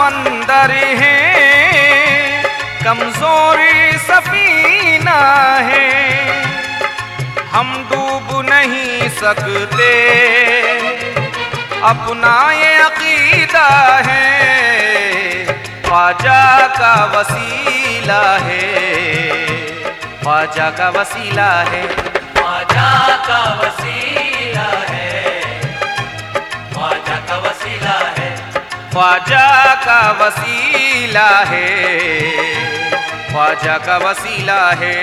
समंदर है, कमजोरी सफीना है, हम डूब नहीं सकते, अपना ये अकीदा है, ख्वाजा का वसीला है, ख्वाजा का वसीला है, ख्वाजा का वसीला है, ख्वाजा का वसीला है, ख्वाजा का वसीला है, ख्वाजा का वसीला है।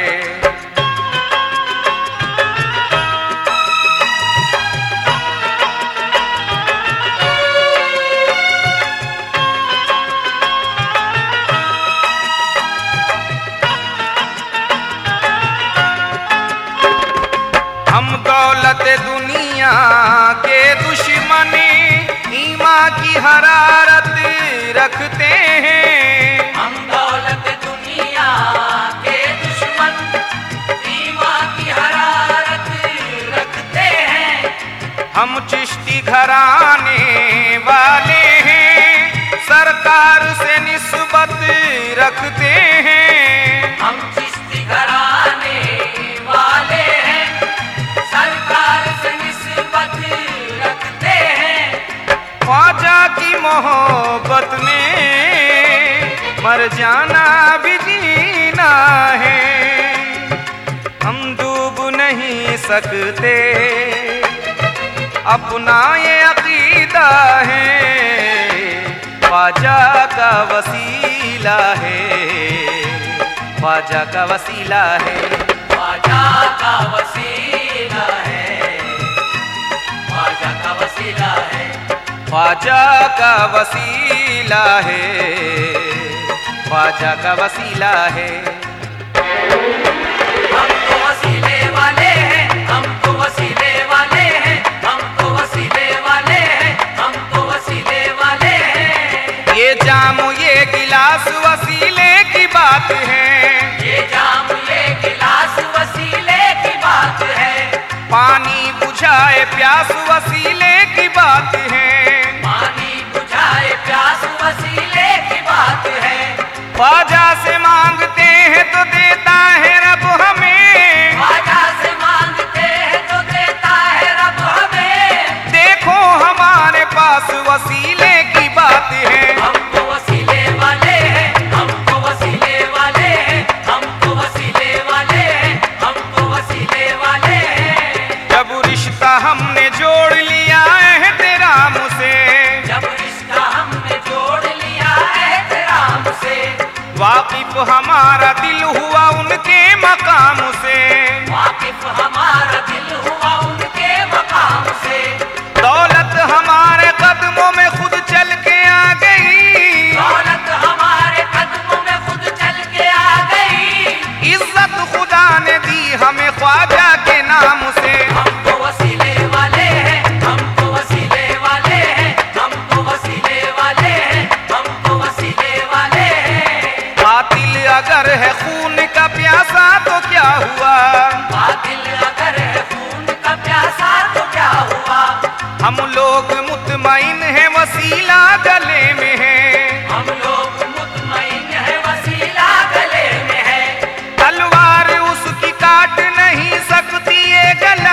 हम दौलत दुनिया के दुश्मन ईमान की हरारत रखते हैं, हम दौलत दुनिया के दुश्मन ईमान की हरारत रखते हैं, हम चिश्ती घराने वाले हैं, सरकार से निस्बत रखते हैं, हम चिश्ती घराने वाले हैं, सरकार से निस्बत रखते हैं, ख्वाजा की मोहब्बत में मर जाना भी जीना है, हम डूब नहीं सकते, अपना ये अकीदा है, ख्वाजा का वसीला है, ख्वाजा का वसीला है, ख्वाजा का वसीला है, ख्वाजा का वसीला है, ख्वाजा का वसीला है, ख्वाजा का वसीला है। हम तो वसीले वाले हैं, हम तो वसीले वाले हैं, हम तो वसीले वाले हैं, हम तो वसीले वाले हैं। ये जाम ये गिलास वसीले की बात है, ये जाम ये गिलास वसीले की बात है, पानी बुझाए प्यास वसीले की बात है, पानी बुझाए प्यास वसीले की बात है, ख्वाजा से मांगते हैं तो देता है रब हमें, ख्वाजा से मांगते हैं तो देता है रब हमें, देखो हमारे पास वसीले की बात है, हम तो वसीले वाले हैं, हम तो वसीले वाले हैं, हम तो वसीले वाले हैं, हम तो वसीले वाले हैं। जब रिश्ता हमने जोड़ लिया एहतराम से, जब रिश्ता हमने जोड़ लिया एहतराम से, वाकिफ हमारा दिल हुआ उनके मकाम से, वाकिफ हमारा दिल हुआ उनके मकाम से, दौलत हमारे कदमों में खुद चल के आ गई, दौलत हमारे कदमों में खुद चल के आ गई, इज्जत खुदा ने दी हमें ख्वाजा के नाम से, हम तो वसीले वाले हैं, हम तो वसीले वाले हैं, हम तो वसीले वाले हैं, हम तो वसीले वाले हैं। कातिल अगर है खून का प्यासा तो क्या हुआ, कातिल अगर है खून का प्यासा तो क्या हुआ, हम लोग मुतमईन हैं वसीला गले में है, हम लोग मुतमईन है वसीला गले में है, तलवार उसकी काट नहीं सकती ये गला,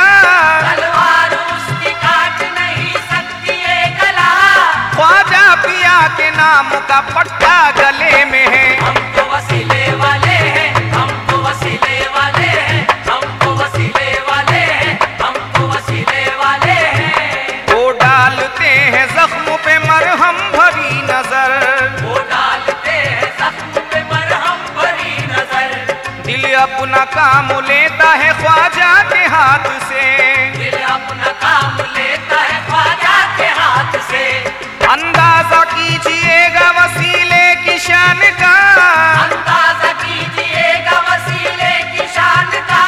तलवार उसकी काट नहीं सकती ये गला, ख्वाजा पिया के नाम का पट्टा गले में है, हम तो वसीले वाले हैं, हम तो वसीले वाले हैं, हम तो वसीले वाले हैं, हम तो वसीले वाले हैं। वो डालते हैं जख्म पे मरहम भरी नजर, वो डालते हैं जख्म पे मरहम भरी नजर, दिल अपना काम लेता है ख्वाजा के हाथ से, दिल अपना काम लेता है ख्वाजा के हाथ से, अंदाजा कीजिएगा वसीले की शान का, अंदाजा कीजिएगा वसीले की शान का,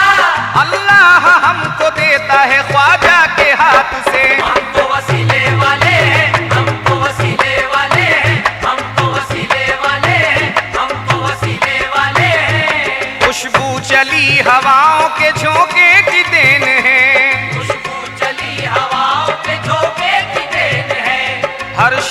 अल्लाह हमको देता है ख्वाजा के हाथ से, हम तो वसीले वाले हैं, हम तो वसीले वाले हैं, हम तो वसीले वाले हैं, हम तो वसीले वाले हैं। खुशबू चली हवाओं के झोंके की देन है, खुशबू चली हवाओं पे झोंके की देन है, हर शम्मा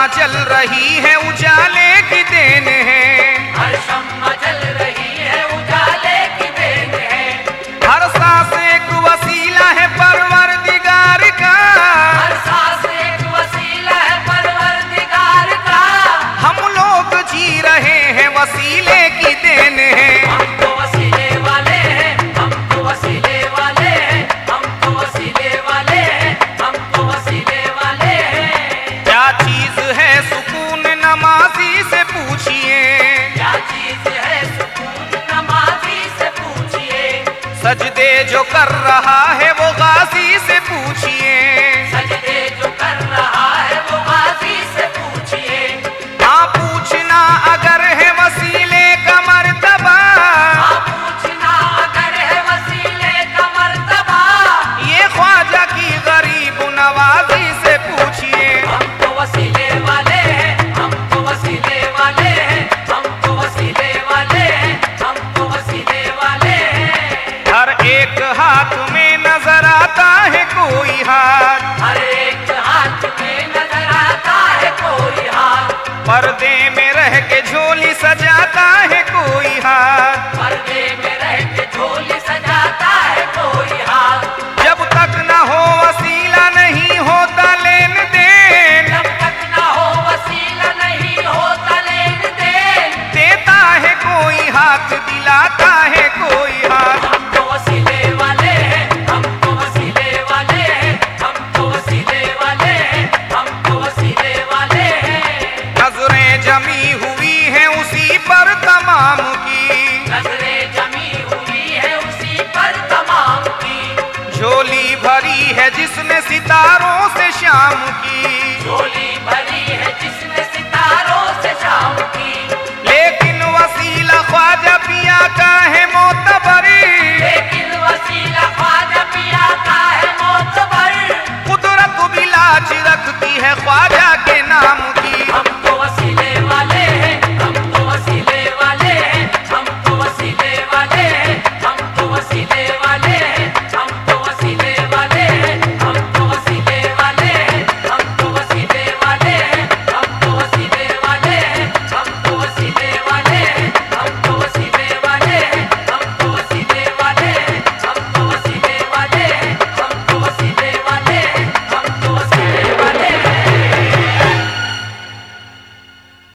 जल रही है उजाले की देन है, हर शम्मा जल रही है उजाले की देन है, हर सांस एक वसीला है परवरदिगार का, हर सांस एक वसीला है परवरदिगार का, हम लोग जी रहे हैं वसीले की देन है। हम तो वसीले वाले हैं, हम तो वसीले वाले हैं, हम तो वसीले वाले हैं, हम तो वसीले वाले हैं। क्या चीज है सुकून नमाजी से पूछिए, क्या चीज है सुकून नमाजी से पूछिए, सजदे जो कर रहा है वो गाजी से पूछिए, सजदे जो कर रहा है वो गाजी से पूछिए, हाँ पूछना अगर है वसीले का मर्तबा, आप पूछना अगर है वसीले का मर्तबा, ये ख्वाजा की गरीब नवाजी से पूछिए। हम तो वसीले वाले हैं, हम तो वसीले वाले हैं, हम तो वसीले वाले हैं, हम तो वसीले वाले हैं। हर एक हाथ में नजर आता है कोई हाथ, हर एक हाथ में नजर आता है कोई हाथ, पर्दे में रह के झोली सजाता है कोई हाथ, पर्दे में रह के झोली सजाता है कोई हाथ, जब तक न हो वसीला नहीं होता लेन देन, जब तक ना हो वसीला नहीं होता लेन देन, देता है कोई हाथ दिलाता है कोई हाथ। हम तो वसीले वाले हैं, हम तो वसीले वाले हैं, हम तो वसीले वाले हैं, हम तो वसीले वाले हैं। नजरें जमी हुई हैं उसी पर तमाम की, नजरें जमी हुई है उसी पर तमाम की, झोली भरी है जिसने सितारों से शाम की, झोली भरी है जिसने सितारों से शाम की, लेकिन वसीला ख्वाजा पिया का है मोतबरी, लेकिन वसीला ख्वाजा पिया का है मोतबर, कुदरत भी लाज रखती है ख्वाजा के नाम